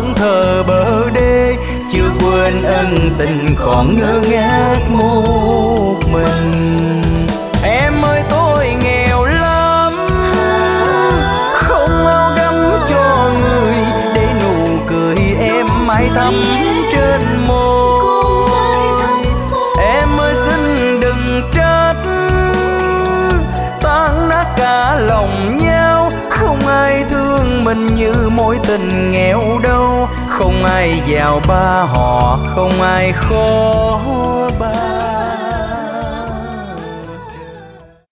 thẫn thờ bờ đê, chưa quên ân tình còn ngơ ngác một mình. Em ơi tôi nghèo lắm, không áo gấm cho người, để nụ cười em mãi thắm trên môi. Em ơi xin đừng trách, tan nát cả lòng nhau, không ai thương mình như mối tình nghèo đâu, không ai giàu ba họ, không ai khó ba.